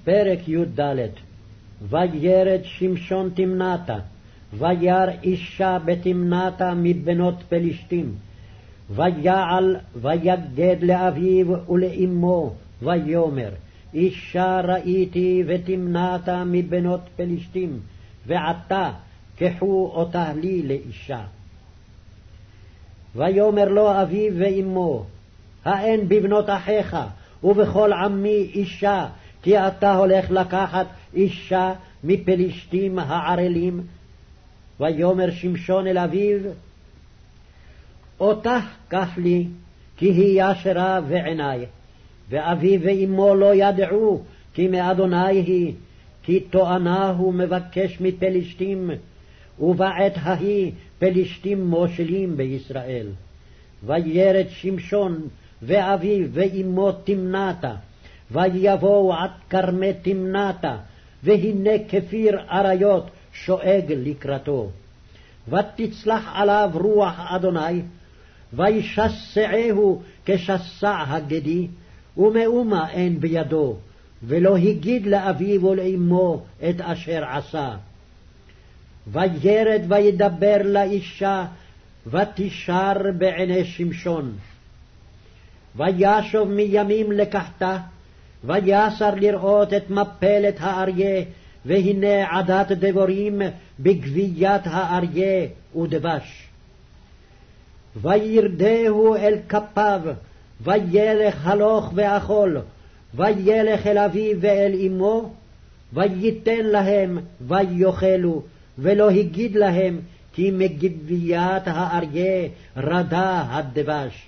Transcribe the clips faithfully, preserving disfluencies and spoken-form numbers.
פרק י"ד. וירד שמשון תמנתה, וירא אישה בתמנתה מבנות פלשתים, ויעל ויגד לאביו ולאמו, ויאמר אישה ראיתי ותמנתה מבנות פלשתים, ועתה קחו אותה לי לאישה. ויאמר לו אביו ואמו, האין בבנות אחיך ובכל עמי אישה, כי אתה הולך לקחת אישה מפלשתים הערלים? ויאמר שמשון אל אביו, אותה קח לי, כי היא ישרה בעיני. ואביו ואמו לא ידעו, כי מאדוני היא, כי תואנה הוא מבקש מפלשתים, ובעת ההיא פלשתים מושלים בישראל. וירד שמשון ואביו ואמו תמנתה, ויבואו עד כרמי תמנתה, והנה כפיר אריות שואג לקראתו. ותצלח עליו רוח אדוני, וישסעהו כשסע הגדי, ומאומה אין בידו, ולא הגיד לאביו ולאמו את אשר עשה. וירד וידבר לאישה, ותשר בעיני שמשון. וישוב מימים לקחתה, ויסר לראות את מפלת האריה, והנה עדת דבורים בגביית האריה ודבש. וירדהו אל כפיו, וילך הלוך ואכול, וילך אל אביו ואל אמו, וייתן להם ויאכלו, ולא הגיד להם, כי מגביית האריה רדה הדבש.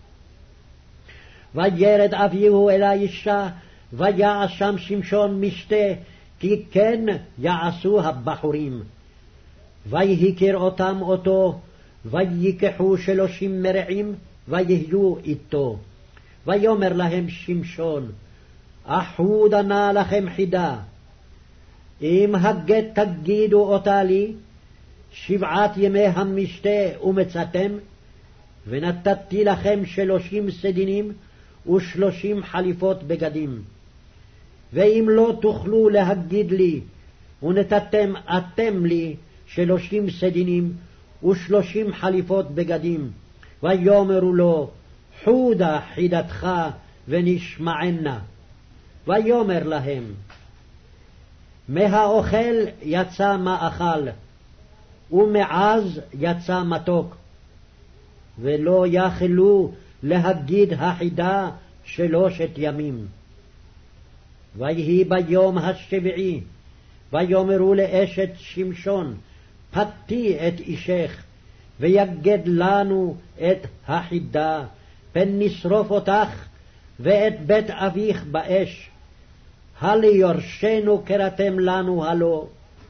וירד אביהו אל האישה, ויעש שם שמשון משתה, כי כן יעשו הבחורים. ויהכר אותם אותו, ויקחו שלושים מרעים, ויהיו איתו. ויאמר להם שמשון, אחודה נא לכם חידה, אם הגט תגידו אותה לי, שבעת ימי המשתה ומצאתם, ונתתי לכם שלושים סדינים ושלושים חליפות בגדים. ואם לא תוכלו להגיד לי, ונתתם אתם לי שלושים סדינים ושלושים חליפות בגדים, ויאמרו לו, חודה חידתך ונשמענה. ויאמר להם, מהאוכל יצא מאכל, ומעז יצא מתוק, ולא יכלו להגיד החידה שלושת ימים. ויהי ביום השביעי, ויאמרו לאשת שמשון, פתי את אישך, ויגד לנו את החידה, פן נשרוף אותך ואת בית אביך באש. הליורשנו קראתם לנו הלא.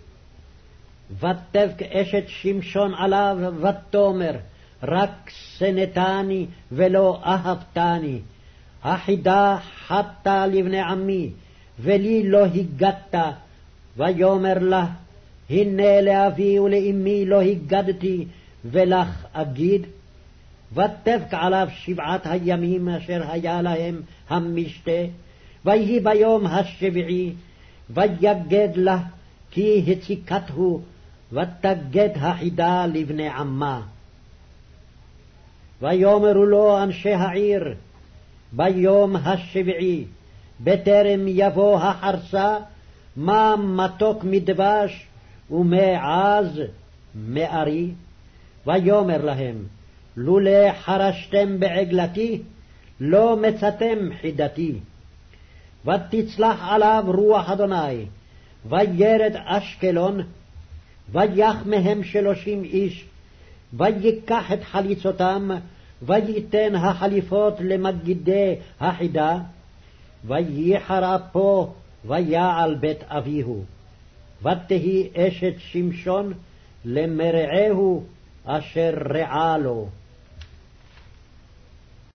ותבק אשת שמשון עליו, ותאמר, רק שנאתני ולא אהבתני. החידה חטא לבני עמי, ולי לא הגדת. ויאמר לה, הנה לאבי ולאמי לא הגדתי, ולך אגיד. ותבק עליו שבעת הימים אשר היה להם המשתה, ויהי ביום השביעי, ויגד לה, כי הציקתהו, ותגד החידה לבני עמה. ויאמרו לו אנשי העיר, ביום השביעי, בטרם יבוא החרסה, מה מתוק מדבש ומעז מארי? ויאמר להם, לולא חרשתם בעגלתי, לא מצאתם חידתי. ותצלח עליו רוח אדוני, וירד אשקלון, ויח מהם שלושים איש, ויקח את חליצותם, וייתן החליפות למגידי החידה, וייחר אפו, ויעל בית אביהו. ותהי אשת שמשון למרעהו אשר רעה לו.